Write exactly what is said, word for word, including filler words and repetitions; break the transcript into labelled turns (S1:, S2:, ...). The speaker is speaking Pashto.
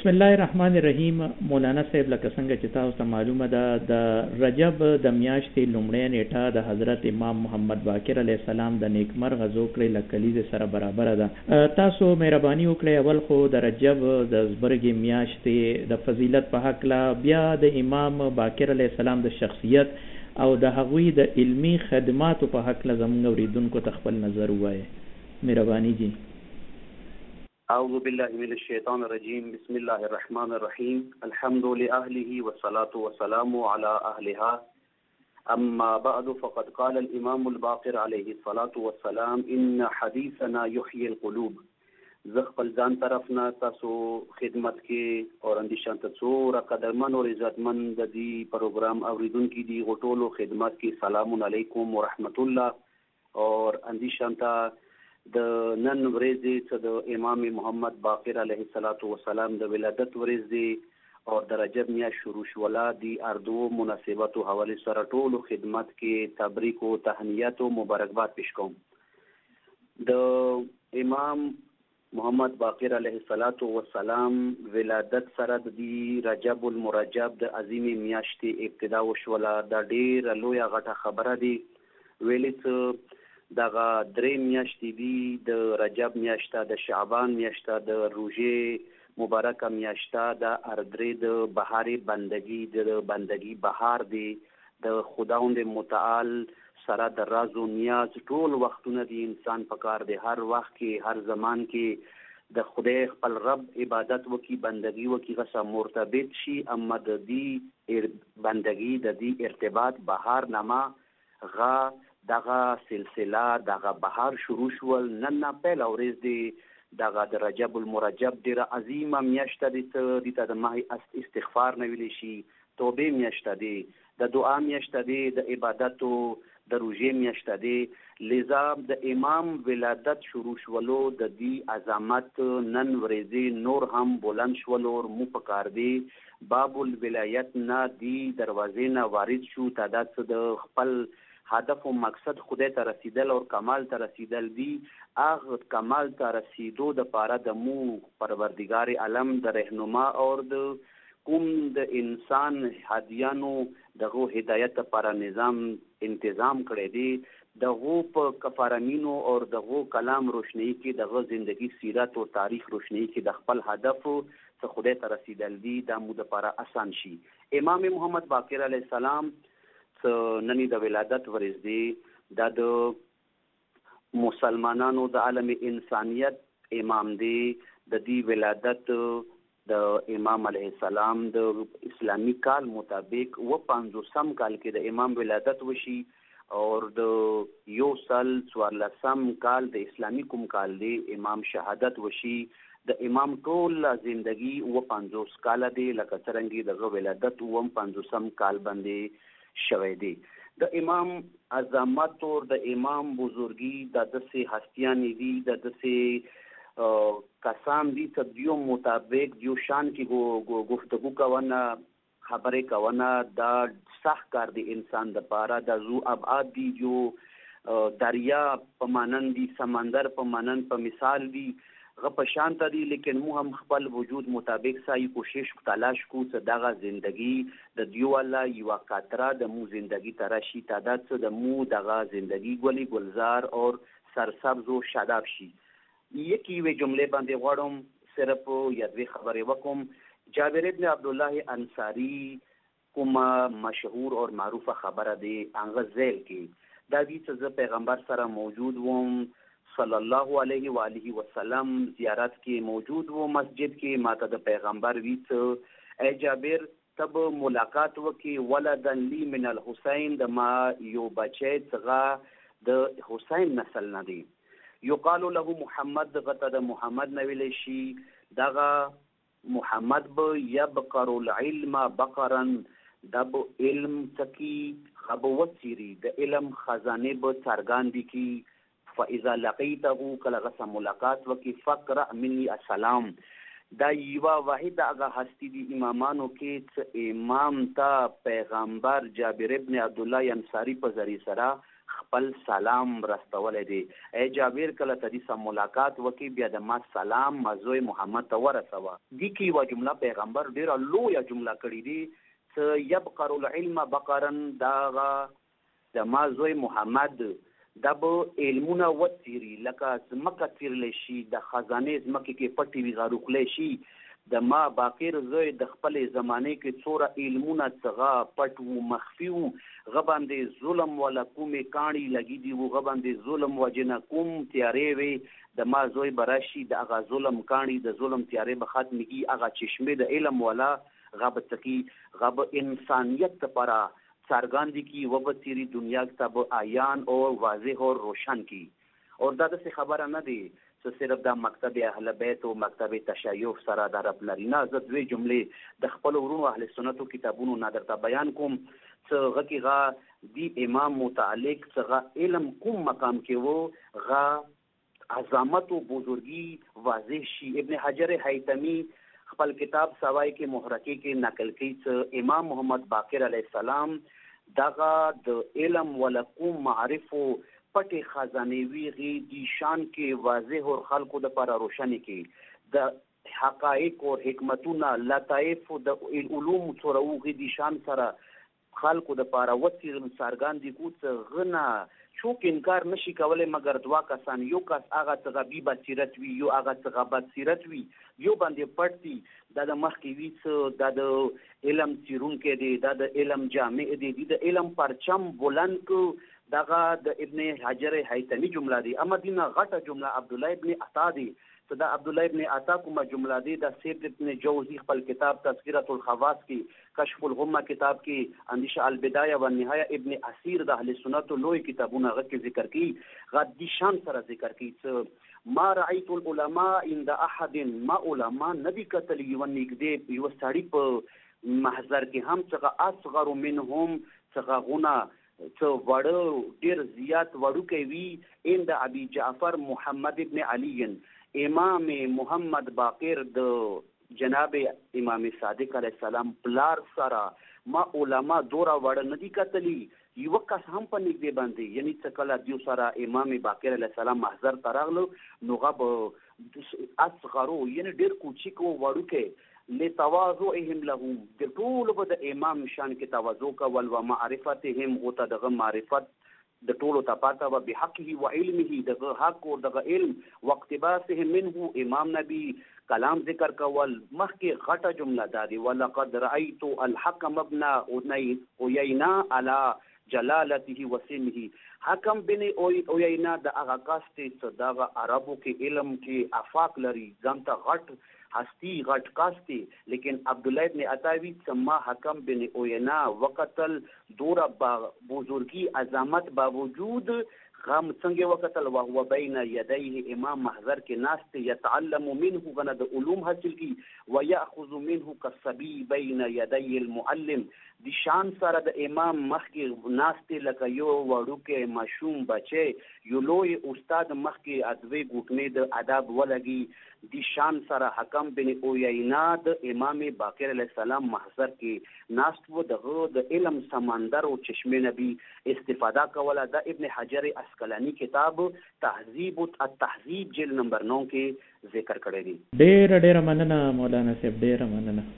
S1: بسم الله الرحمن الرحیم. مولانا صاحب لکه څنګه چې تاسو ته معلومه ده د رجب د میاشتې لومړۍ نیټه د حضرت امام محمد باقر علیه السلام د نیکمرغه زوکړې له کلیزې سره برابره ده. تاسو مهرباني وکړئ اول خو د رجب د زبرګې میاشتې د فضیلت په هکله، بیا د امام باقر علیه السلام د شخصیت او د هغوی د علمی خدماتو په هکله زموږ اوریدونکو ته خپل نظر ووایئ. مهرباني جی.
S2: اعوذ بالله من الشیطان الرجیم. بسم الله الرحمن الرحیم. الحمد لأهله والصلاة والسلام على أهلها. اما بعد فقد قال الامام الباقر عليه الصلاة والسلام ان حدیثنا یحیی القلوب. زه خپل ځان طرفنا تاسو خدمت کې اور اندیشان ته څومره قدرمن او عزتمن د دې پروګرام اوریدونکي دي غټولو خدمت کې سلام علیکم ورحمت الله. اور اندیشان ته د نن ورځې څه د امام محمد باقر علیه الصلاة والسلام د ولادت ورځ دی او د رجب میاشت شروع شوله دی اردو مناسبت او حواله سره ټولو خدمت کې تبریک او تهنیت او مبارکباد پیش کوم. د امام محمد باقر علیه الصلاة والسلام ولادت سره د رجب المرجب د عظیم میاشت ابتدا وشوله. دا ډیره لویه غټه خبره دی. ویلې دغه درې میاشتې دي، د رجب میاشته، د شعبان میاشته، د روژې مبارکه میاشته، د اردرې د بهار بندگی د بندگی بهار دی. د خداوند متعال سره د راز و نیاز ټول وختونه دی انسان پکار دی هر وخت کې هر زمان کې د خدای خپل رب عبادت وکي بندگی وکي غسه مرتبط شي. اما د دې بندگی د دې ارتباط بهار نامه غا دغه سلسله دغه بهار شروع شول. نن نه پیل ورځ دی دغه د رجب المرجب ډیره عظیمه میاشته دی. څه دي ته د ماه استغفار نه ویلی شي، توبې میاشته دی، د دعا میاشته دی، د عبادتو د روژې میاشته دی. لذا د امام ولادت شروع شولو د دې عظمت نن ورځې نور هم بلند شولو مو پکار دی. باب الولایت نه دی دروازې نه وارد شو. تعداد د خپل هدف و مقصد خدای ته رسیدل او کمال ته رسیدل دی. هغه کمال ته رسیدو د پاره د مو پروردگار عالم د رهنما او د کوم د انسان هدیانو دغه هدایت لپاره نظام انتظام کړی دی. دغه په کفارمینو او دغه کلام روشنی کې دغه زندگی سیرت او تاریخ روشنی کې د خپل هدف څخه خدای ته رسیدل دی د مو د لپاره آسان شي. امام محمد باقر علیه السلام ننی د ولادت ورځ دی. دا د مسلمانانو د عالم انسانیت امام دی. د دې ولادت د امام علیه السلام د اسلامی کال مطابق و پنځوسم کال کې د امام ولادت وشي اور د یو سال څوارلسم کال د اسلامی کوم کال دی امام شهادت وشي. د امام ټول زندگی و پنځوس کال دی لکه څرنګه دغه ولادت و پنځوسم کال باندې شوی دی. د امام عظمت او د امام بزرگی د دسه هستیانی دی د دسه کسان دی چې دیو مطابق دیو شان کې گفتگو کوونه خبرې کوونه دا سخت کار دی انسان د پاره. د زو ابعاد دی جو دریا په مانند دی سمندر په مانند په مثال دی غ په شانت دی. لیکن مو هم خپل وجود مطابق سای کوشش تلاش کو چې دغه زندگی د دیو الله یو قطره د مو زندگی ترشی تعداد څه د مو دغه زندگی ګلی گلزار اور سرسبز او شاداب شي. یکی وی جمله باندې غواړم صرف یادوي خبرې وکم. جابر ابن عبد الله انصاری کومه مشهور اور معروفه خبره دی انغه ذیل کې دا دي چې پیغمبر سره موجود وم صلی الله علیه و آله وسلم زیارت کې موجود وو مسجد کې. ماته د پیغمبر ویڅ ای جابر تب ملاقات وکي ولدن لی من الحسین د ما یو بچی څنګه د حسین نسل نه دی. یقال له محمد غته د محمد نویل شي دغه محمد به یبقر العلم بقرا دب علم تکی خبوتری د علم خزانه به څرګاندي کی. فاذا لقيته کله غسه ملاقات وکي فقرا مني السلام. دا یوا واحد هغه هستی دی امامانو کې امام تا پیغمبر جابر ابن عبد الله انصاری په ذریعہ سره خپل سلام رستولی دی. ای جابر کله ته دې سره ملاقات وکړي بیا د ما سلام مزوی محمد ته ورسوه. دې کې یوه جمله پیغمبر ډېره لویه جمله کړې دي څه یبقر العلم بقرا دغه د ما زوی محمد دا به علمونه وڅیري لکه ځمکه څیرلی شي د خزانې ځمکې کې پټې وي غروقلی شي. د ما باقر زوی د خپلې زمانې کې څوره علمونه څغه پټ وو مخفي وو هغه باندې ظلم ولا کومې کاڼي لګي دي وو هغه باندې ظلم وجنه کوم تیارې وي د ما زوی به راشي د هغه ظلم کاڼي د ظلم تیارې به ختمېږي هغه چشمې د علم والا هغه به څکي هغه به انسانیت لپاره څرګندې کی و به تیری دنیا ته به عیان اور واضح اور روشن کی. اور دا داسې خبره نه دی چې صرف دا مکتب اهل بیت او مکتب تشیع سره دا رب لري نه. زه دوې جملې د خپلو ورونو اهل سنتو کتابونو نه درته بیان کوم څه هغه کې هغه دې امام متعلق څه علم کوم مقام کې و هغه عظمت او بزرګي واضح شي. ابن حجر حیتمی خپل کتاب سوای کې محرقې کې نقل کوي چې امام محمد باقر علیه السلام دغه د علم ولکوم معرفو پټې خزانې ویغي دی شان کې واضح او خلکو د لپاره روشنی کې د حقایق او حکمتونه لطائف د علوم څوروغي دی شان سره خلکو د لپاره وڅیر څرګندې کو څه غنا څوک انکار نشي کولای مګر دوا کسان یو کس هغه څنګه بي بصیرت وي یو هغه څنګه بصیرت وي یو باندې پټ دي دا د مخکې وي څه دا د علم څیرونکي دي دا د علم جامع دي د علم پرچم بلند کو دغه د ابن حجر حیتمی جمله دي. اما دینه غټه جمله عبد الله ابن عطا دي ته دا عبد الله ابن عطا کومه جمله دي د سید ابن جوزی خپل کتاب تذکرۃ الخواص کې کشف الغمه کتاب کې اندیشه البدایه والنهایه ابن اسیر د اهل سنت لوی کتابونه غو کې ذکر کی غدی شان سره ذکر کی څه ما رأيت العلماء عند احد ما علماء نبی کتل یو نګدې یو سړی په محضر کې هم څنګه اصغر منهم څنګه غنا څه وړو ډیر زیات وړو کوي عند ابي جعفر محمد ابن علي امام محمد باقر د جناب امام صادق علیه السلام پلار سره ما علما دورا وړ ندی کتلی یو کس هم په نږدې باندې یعنی څه کله دیو سره امام باقر علیه السلام محضر تراغلو نو غب اصغرو یعنی ډیر کوچیکو وړو کې لتواضعهم له د ټول به د امام شان کې تواضع کول و معرفتهم او تدغه معرفت د ټولو ته پاته و بحقه و علمه دغه حق او دغه علم واقتباسه منه امام نبی کلام ذکر کول مخکې غټه جمله دادی ولقد رأيت الحكم ابن عيينة على جلالته وسمه. حکم بن عيينة د هغه کاسته دغه عربو کې علم کې افاق لري ځانته غټ هستی غټ کاستی لیکن عبد الله ابن عطاوی سما حکم بن عيينة وقتل دور بزرگی عظمت باوجود غم څنګه وقتل وهو بین یدیه امام محضر کې ناست یتعلم منه غنه د علوم حاصل کی وياخذ منه كالصبي بین یدی المعلم د شان سره د امام مخ کې ناست لکه یو وړو کې مشوم بچي یو لوی استاد مخ کې ادوی ګوتنې د ادب ولګي د شان سره حکم بن عيينة د امام باقر علیه السلام محضر کې ناست و دغه د علم سمندر او چشمه نبی استفاده کوله. د ابن حجر اسقلانی کتاب تهذیب التهذیب جلد نمبر نو کې ذکر کړی دی.
S1: ډېر ډېر مننه مولانا صاحب ډېر مننه.